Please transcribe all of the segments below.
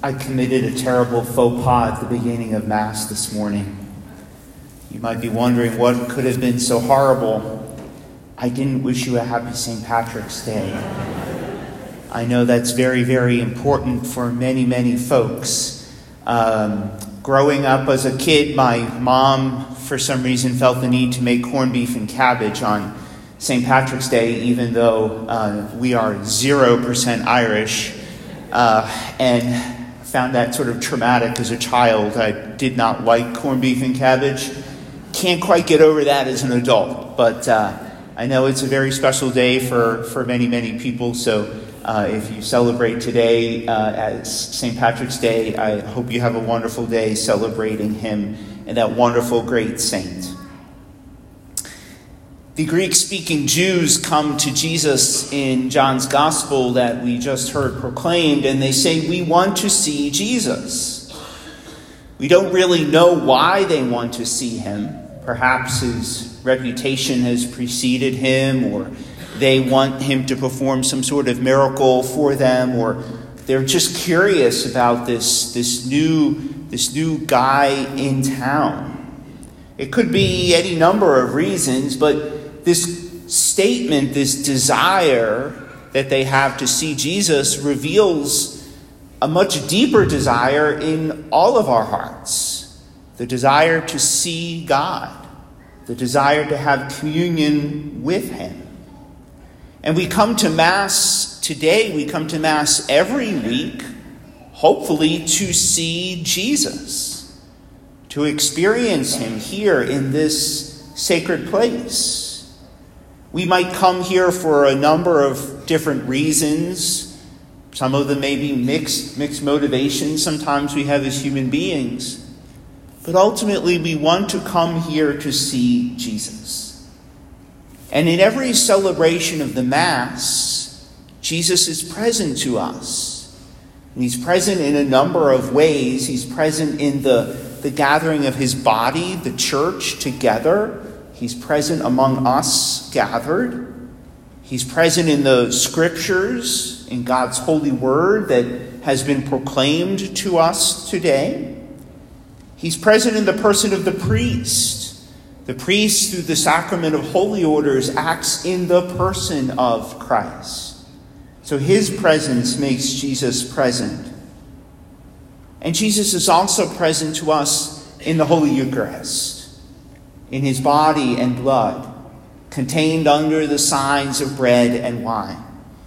I committed a terrible faux pas at the beginning of Mass this morning. You might be wondering what could have been so horrible. I didn't wish you a happy St. Patrick's Day. I know that's very, very important for many, many folks. Growing up as a kid, my mom, for some reason, felt the need to make corned beef and cabbage on St. Patrick's Day, even though we are 0% Irish, and found that sort of traumatic as a child. I did not like corned beef and cabbage. Can't quite get over that as an adult, but I know it's a very special day for many, many people. So if you celebrate today as St. Patrick's Day, I hope you have a wonderful day celebrating him and that wonderful great saint. The Greek-speaking Jews come to Jesus in John's Gospel that we just heard proclaimed, and they say, "We want to see Jesus." We don't really know why they want to see him. Perhaps his reputation has preceded him, or they want him to perform some sort of miracle for them, or they're just curious about this new guy in town. It could be any number of reasons, but this statement, this desire that they have to see Jesus reveals a much deeper desire in all of our hearts. The desire to see God. The desire to have communion with him. And we come to Mass today, we come to Mass every week, hopefully to see Jesus. To experience him here in this sacred place. We might come here for a number of different reasons. Some of them may be mixed motivations sometimes we have as human beings. But ultimately we want to come here to see Jesus. And in every celebration of the Mass, Jesus is present to us. And he's present in a number of ways. He's present in the gathering of his body, the church together. He's present among us gathered. He's present in the scriptures, in God's holy word that has been proclaimed to us today. He's present in the person of the priest. The priest, through the sacrament of holy orders, acts in the person of Christ. So his presence makes Jesus present. And Jesus is also present to us in the Holy Eucharist. In his body and blood, contained under the signs of bread and wine.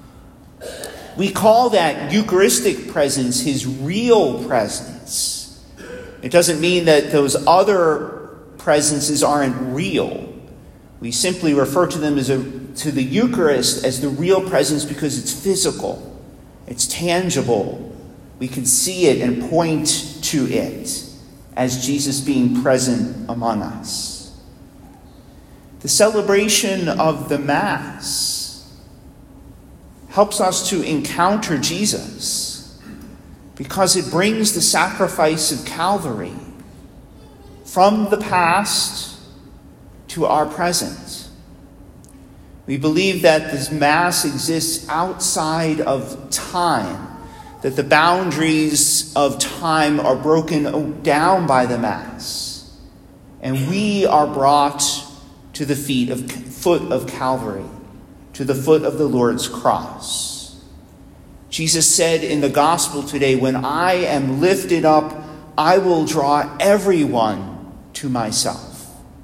We call that Eucharistic presence his real presence. It doesn't mean that those other presences aren't real. We simply refer to them to the Eucharist as the real presence because it's physical, it's tangible. We can see it and point to it as Jesus being present among us. The celebration of the Mass helps us to encounter Jesus because it brings the sacrifice of Calvary from the past to our present. We believe that this Mass exists outside of time, that the boundaries of time are broken down by the Mass, and we are brought to the foot of Calvary, to the foot of the Lord's cross. Jesus said in the gospel today, "When I am lifted up, I will draw everyone to myself."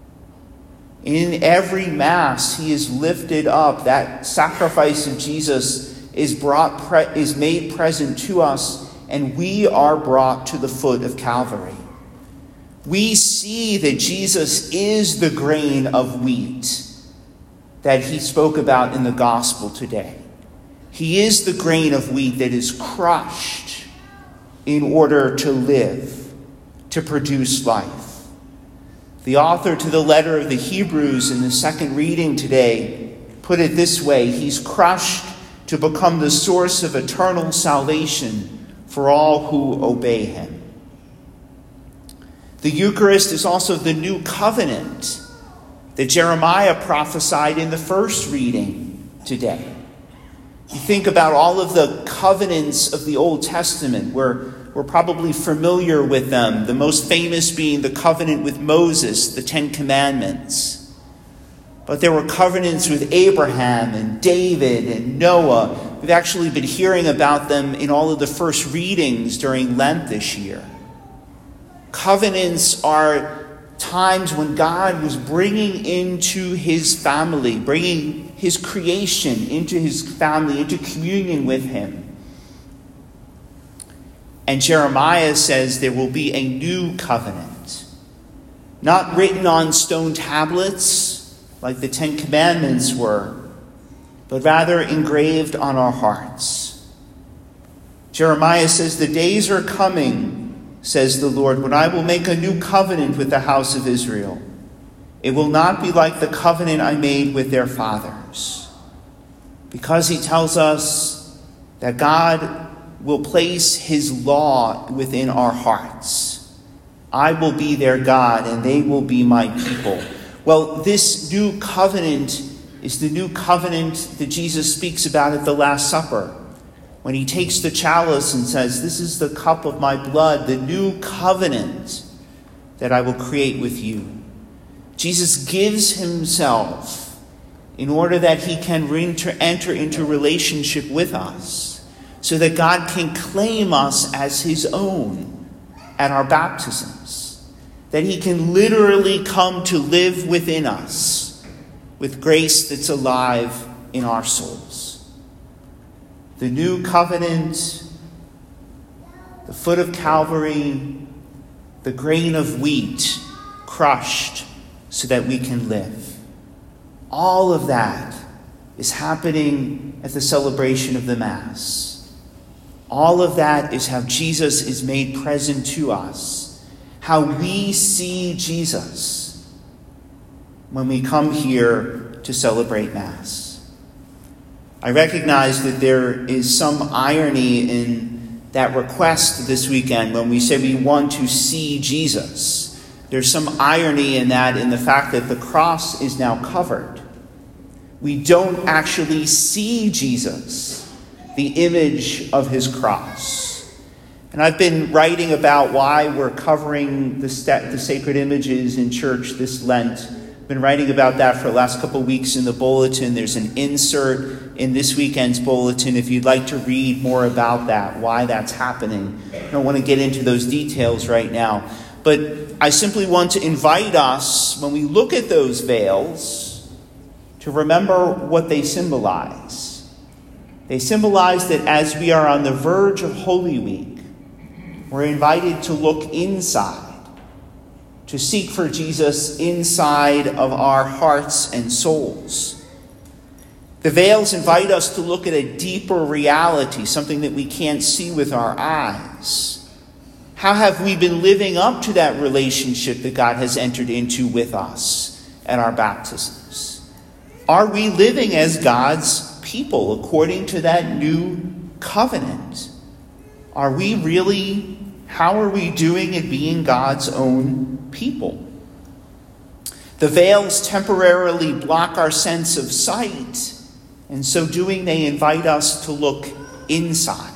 In every Mass, he is lifted up. That sacrifice of Jesus is made present to us, and we are brought to the foot of Calvary. We see that Jesus is the grain of wheat that he spoke about in the gospel today. He is the grain of wheat that is crushed in order to live, to produce life. The author to the letter of the Hebrews in the second reading today put it this way: he's crushed to become the source of eternal salvation for all who obey him. The Eucharist is also the new covenant that Jeremiah prophesied in the first reading today. You think about all of the covenants of the Old Testament. We're probably familiar with them, the most famous being the covenant with Moses, the Ten Commandments. But there were covenants with Abraham and David and Noah. We've actually been hearing about them in all of the first readings during Lent this year. Covenants are times when God was bringing into his family, bringing his creation into his family, into communion with him. And Jeremiah says there will be a new covenant, not written on stone tablets like the Ten Commandments were, but rather engraved on our hearts. Jeremiah says, "The days are coming, says the Lord, when I will make a new covenant with the house of Israel. It will not be like the covenant I made with their fathers." Because he tells us that God will place his law within our hearts. I will be their God, and they will be my people. Well, this new covenant is the new covenant that Jesus speaks about at the Last Supper, when he takes the chalice and says, "This is the cup of my blood, the new covenant that I will create with you." Jesus gives himself in order that he can enter into relationship with us, so that God can claim us as his own at our baptisms. That he can literally come to live within us with grace that's alive in our souls. The new covenant, the foot of Calvary, the grain of wheat crushed so that we can live. All of that is happening at the celebration of the Mass. All of that is how Jesus is made present to us. How we see Jesus when we come here to celebrate Mass. I recognize that there is some irony in that request this weekend when we say we want to see Jesus. There's some irony in that, in the fact that the cross is now covered. We don't actually see Jesus, the image of his cross. And I've been writing about why we're covering the sacred images in church this Lent. I've been writing about that for the last couple of weeks in the bulletin. There's an insert in this weekend's bulletin if you'd like to read more about that, why that's happening. I don't want to get into those details right now. But I simply want to invite us, when we look at those veils, to remember what they symbolize. They symbolize that as we are on the verge of Holy Week, we're invited to look inside, to seek for Jesus inside of our hearts and souls. The veils invite us to look at a deeper reality, something that we can't see with our eyes. How have we been living up to that relationship that God has entered into with us at our baptisms? Are we living as God's people according to that new covenant? How are we doing at being God's own people? The veils temporarily block our sense of sight, and so doing, they invite us to look inside.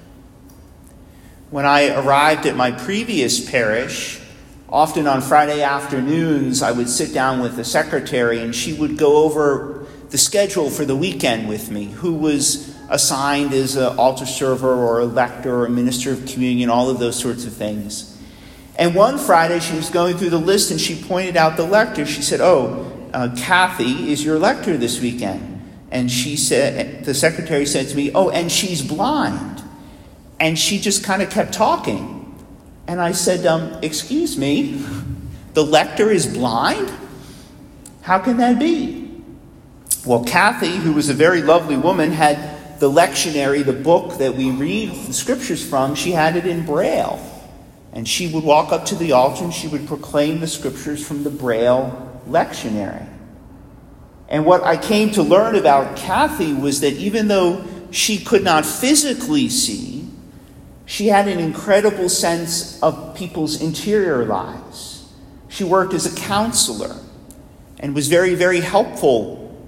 When I arrived at my previous parish, often on Friday afternoons, I would sit down with the secretary and she would go over the schedule for the weekend with me, who was assigned as an altar server or a lector or a minister of communion, all of those sorts of things. And one Friday she was going through the list and she pointed out the lector. She said, Kathy is your lector this weekend. And the secretary said to me, and she's blind. And she just kind of kept talking. And I said, excuse me, the lector is blind? How can that be? Well, Kathy, who was a very lovely woman, had the lectionary, the book that we read the scriptures from, she had it in Braille. And she would walk up to the altar and she would proclaim the scriptures from the Braille lectionary. And what I came to learn about Kathy was that even though she could not physically see, she had an incredible sense of people's interior lives. She worked as a counselor and was very, very helpful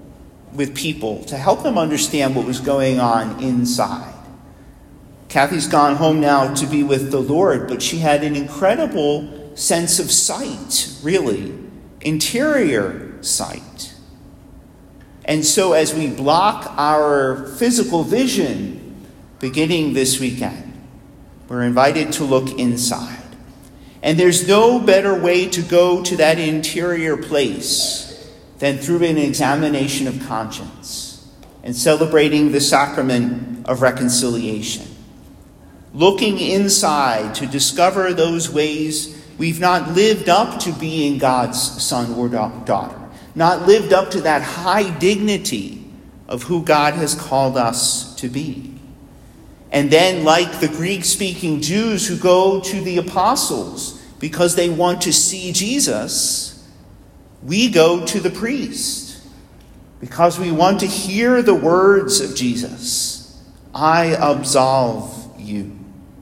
with people to help them understand what was going on inside. Kathy's gone home now to be with the Lord, but she had an incredible sense of sight, really, interior sight. And so as we block our physical vision beginning this weekend, we're invited to look inside. And there's no better way to go to that interior place than through an examination of conscience and celebrating the sacrament of reconciliation. Looking inside to discover those ways we've not lived up to being God's son or daughter, not lived up to that high dignity of who God has called us to be. And then, like the Greek-speaking Jews who go to the apostles because they want to see Jesus, we go to the priest because we want to hear the words of Jesus. I absolve you.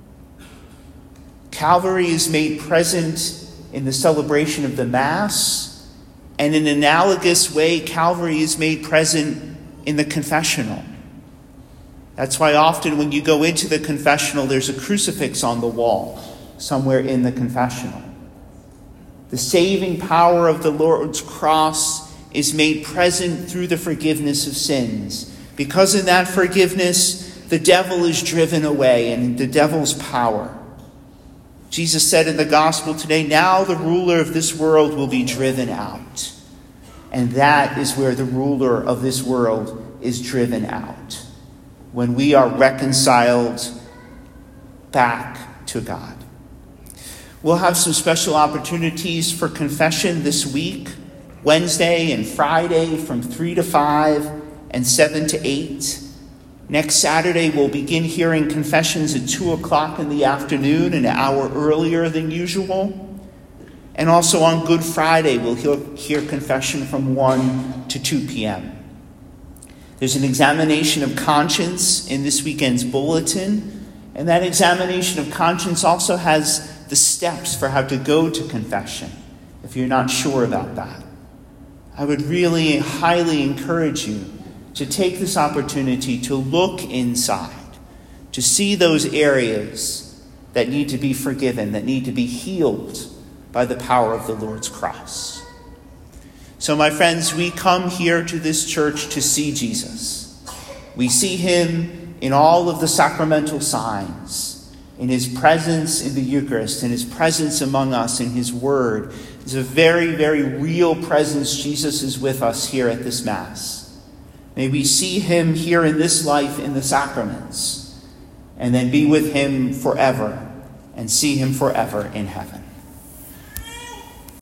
Calvary is made present in the celebration of the Mass, and in an analogous way, Calvary is made present in the confessional. That's why often when you go into the confessional, there's a crucifix on the wall somewhere in the confessional. The saving power of the Lord's cross is made present through the forgiveness of sins, because in that forgiveness, the devil is driven away and the devil's power. Jesus said in the gospel today, now the ruler of this world will be driven out. And that is where the ruler of this world is driven out, when we are reconciled back to God. We'll have some special opportunities for confession this week, Wednesday and Friday from 3 to 5 and 7 to 8. Next Saturday, we'll begin hearing confessions at 2 o'clock in the afternoon, an hour earlier than usual. And also on Good Friday, we'll hear confession from 1 to 2 p.m. There's an examination of conscience in this weekend's bulletin, and that examination of conscience also has the steps for how to go to confession, if you're not sure about that. I would really highly encourage you to take this opportunity to look inside, to see those areas that need to be forgiven, that need to be healed by the power of the Lord's cross. So, my friends, we come here to this church to see Jesus. We see him in all of the sacramental signs, in his presence in the Eucharist, in his presence among us, in his word. It's a very, very real presence. Jesus is with us here at this Mass. May we see him here in this life in the sacraments, and then be with him forever and see him forever in heaven.